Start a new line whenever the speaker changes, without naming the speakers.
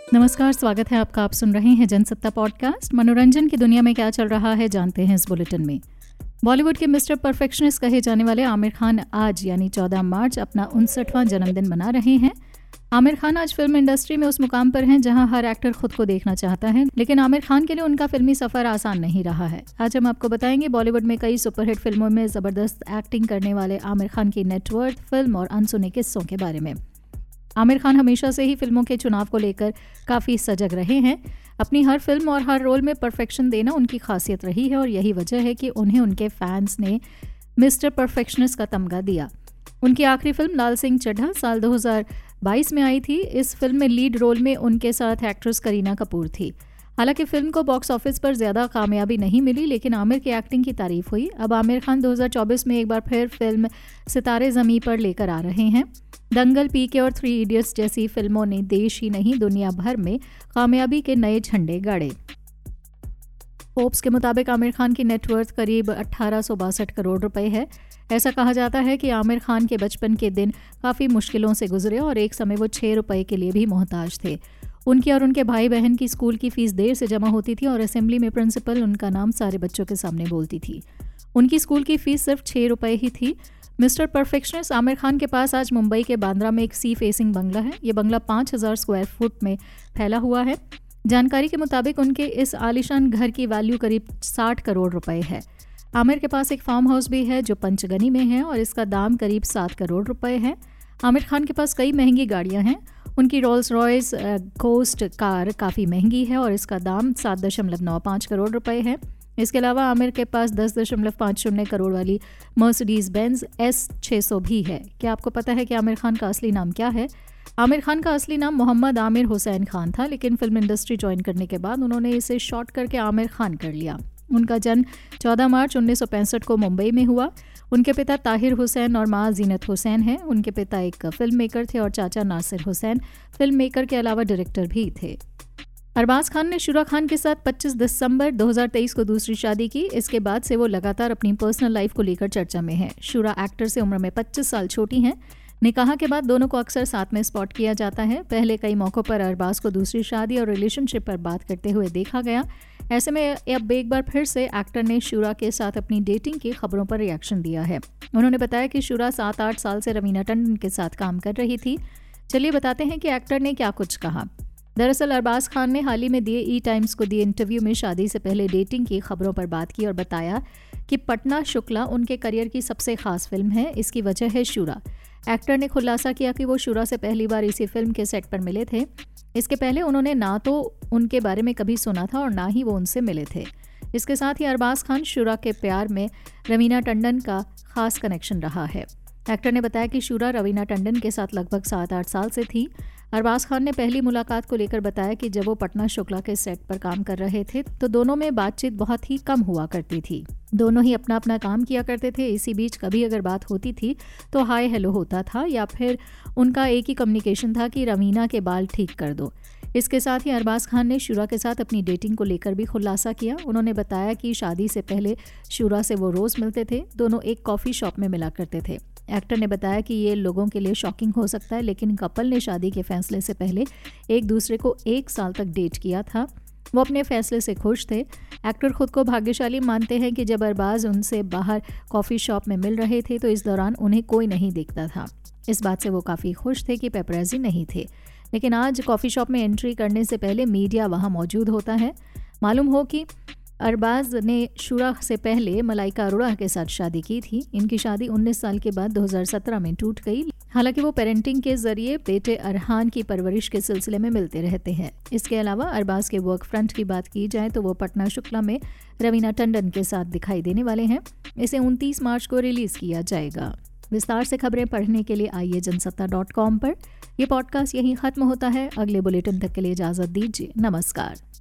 नमस्कार, स्वागत है आपका। आप सुन रहे हैं जनसत्ता पॉडकास्ट। मनोरंजन की दुनिया में क्या चल रहा है जानते हैं इस बुलेटिन में। बॉलीवुड के मिस्टर परफेक्शनिस्ट कहे जाने वाले आमिर खान आज यानी 14 मार्च अपना 59वां जन्मदिन मना रहे हैं। आमिर खान आज फिल्म इंडस्ट्री में उस मुकाम पर हैं जहां हर एक्टर खुद को देखना चाहता है, लेकिन आमिर खान के लिए उनका फिल्मी सफर आसान नहीं रहा है। आज हम आपको बताएंगे बॉलीवुड में कई सुपरहिट फिल्मों में जबरदस्त एक्टिंग करने वाले आमिर खान की नेटवर्थ, फिल्म और अनसुने किस्सों के बारे में। आमिर खान हमेशा से ही फिल्मों के चुनाव को लेकर काफ़ी सजग रहे हैं। अपनी हर फिल्म और हर रोल में परफेक्शन देना उनकी खासियत रही है और यही वजह है कि उन्हें उनके फैंस ने मिस्टर परफेक्शनिस्ट का तमगा दिया। उनकी आखिरी फिल्म लाल सिंह चड्ढा साल 2022 में आई थी। इस फिल्म में लीड रोल में उनके साथ एक्ट्रेस करीना कपूर थी। हालांकि फिल्म को बॉक्स ऑफिस पर ज़्यादा कामयाबी नहीं मिली, लेकिन आमिर की एक्टिंग की तारीफ हुई। अब आमिर खान 2024 में एक बार फिर फिल्म सितारे ज़मीं पर लेकर आ रहे हैं। दंगल, पीके और 3 इडियट्स जैसी फिल्मों ने देश ही नहीं दुनिया भर में कामयाबी के नए झंडे गाड़े। फोर्ब्स के मुताबिक आमिर खान की नेटवर्थ करीब 1862 करोड़ रुपए है। ऐसा कहा जाता है कि आमिर खान के बचपन के दिन काफ़ी मुश्किलों से गुजरे और एक समय वो 6 रुपए के लिए भी मोहताज थे। उनकी और उनके भाई बहन की स्कूल की फीस देर से जमा होती थी और असेंबली में प्रिंसिपल उनका नाम सारे बच्चों के सामने बोलती थी। उनकी स्कूल की फीस सिर्फ 6 रुपए ही थी। मिस्टर परफेक्शनिस्ट आमिर खान के पास आज मुंबई के बांद्रा में एक सी फेसिंग बंगला है। ये बंगला 5000 स्क्वायर फुट में फैला हुआ है। जानकारी के मुताबिक उनके इस आलीशान घर की वैल्यू करीब 60 करोड़ रुपए है। आमिर के पास एक फार्म हाउस भी है जो पंचगनी में है और इसका दाम करीब 7 करोड़ रुपए है। आमिर खान के पास कई महंगी गाड़ियां हैं। उनकी रोल्स रॉयस कोस्ट कार काफ़ी महंगी है और इसका दाम 7.95 करोड़ रुपए है। इसके अलावा आमिर के पास 10.50 करोड़ वाली मर्सिडीज बेंज S600 भी है। क्या आपको पता है कि आमिर खान का असली नाम क्या है? आमिर खान का असली नाम मोहम्मद आमिर हुसैन खान था, लेकिन फिल्म इंडस्ट्री ज्वाइन करने के बाद उन्होंने इसे शॉर्ट करके आमिर खान कर लिया। उनका जन्म 14 मार्च 1965 को मुंबई में हुआ। उनके पिता ताहिर हुसैन और माँ जीनत हुसैन हैं। उनके पिता एक फिल्म मेकर थे और चाचा नासिर हुसैन फिल्म मेकर के अलावा डायरेक्टर भी थे। अरबाज खान ने शुरा खान के साथ 25 दिसंबर 2023 को दूसरी शादी की। इसके बाद से वो लगातार अपनी पर्सनल लाइफ को लेकर चर्चा में है। शुरा एक्टर से उम्र में 25 साल छोटी हैं। निकाह के बाद दोनों को अक्सर साथ में स्पॉट किया जाता है। पहले कई मौक़ों पर अरबाज को दूसरी शादी और रिलेशनशिप पर बात करते हुए देखा गया। ऐसे में अब एक बार फिर से एक्टर ने शुरा के साथ अपनी डेटिंग की खबरों पर रिएक्शन दिया है। उन्होंने बताया कि शुरा 7-8 साल से रवीना टंडन के साथ काम कर रही थी। चलिए बताते हैं कि एक्टर ने क्या कुछ कहा। दरअसल अरबाज खान ने हाल ही में दिए ई टाइम्स को दिए इंटरव्यू में शादी से पहले डेटिंग की खबरों पर बात की और बताया कि पटना शुक्ला उनके करियर की सबसे खास फिल्म है। इसकी वजह है शुरा। एक्टर ने खुलासा किया कि वो शुरा से पहली बार इसी फिल्म के सेट पर मिले थे। इसके पहले उन्होंने ना तो उनके बारे में कभी सुना था और ना ही वो उनसे मिले थे। इसके साथ ही अरबाज खान शुरा के प्यार में रवीना टंडन का खास कनेक्शन रहा है। एक्टर ने बताया कि शुरा रवीना टंडन के साथ लगभग 7-8 साल से थी। अरबाज खान ने पहली मुलाकात को लेकर बताया कि जब वो पटना शुक्ला के सेट पर काम कर रहे थे तो दोनों में बातचीत बहुत ही कम हुआ करती थी। दोनों ही अपना अपना काम किया करते थे। इसी बीच कभी अगर बात होती थी तो हाय हेलो होता था या फिर उनका एक ही कम्युनिकेशन था कि रवीना के बाल ठीक कर दो। इसके साथ ही अरबाज खान ने शुरा के साथ अपनी डेटिंग को लेकर भी खुलासा किया। उन्होंने बताया कि शादी से पहले शुरा से वो रोज़ मिलते थे। दोनों एक कॉफ़ी शॉप में मिला करते थे। एक्टर ने बताया कि ये लोगों के लिए शॉकिंग हो सकता है, लेकिन कपल ने शादी के फैसले से पहले एक दूसरे को 1 साल तक डेट किया था। वो अपने फैसले से खुश थे। एक्टर खुद को भाग्यशाली मानते हैं कि जब अरबाज उनसे बाहर कॉफ़ी शॉप में मिल रहे थे तो इस दौरान उन्हें कोई नहीं दिखता था। इस बात से वो काफ़ी खुश थे कि पेपराजी नहीं थे। लेकिन आज कॉफ़ी शॉप में एंट्री करने से पहले मीडिया वहाँ मौजूद होता है। मालूम हो कि अरबाज ने शुरा से पहले मलाइका अरोड़ा के साथ शादी की थी। इनकी शादी 19 साल के बाद 2017 में टूट गई। हालांकि वो पेरेंटिंग के जरिए बेटे अरहान की परवरिश के सिलसिले में मिलते रहते हैं। इसके अलावा अरबाज के वर्क फ्रंट की बात की जाए तो वो पटना शुक्ला में रवीना टंडन के साथ दिखाई देने वाले हैं। इसे 29 मार्च को रिलीज किया जाएगा। विस्तार से खबरें पढ़ने के लिए आइए जनसत्ता.com पर। यह पॉडकास्ट यहीं खत्म होता है। अगले बुलेटिन तक के लिए इजाजत दीजिए। नमस्कार।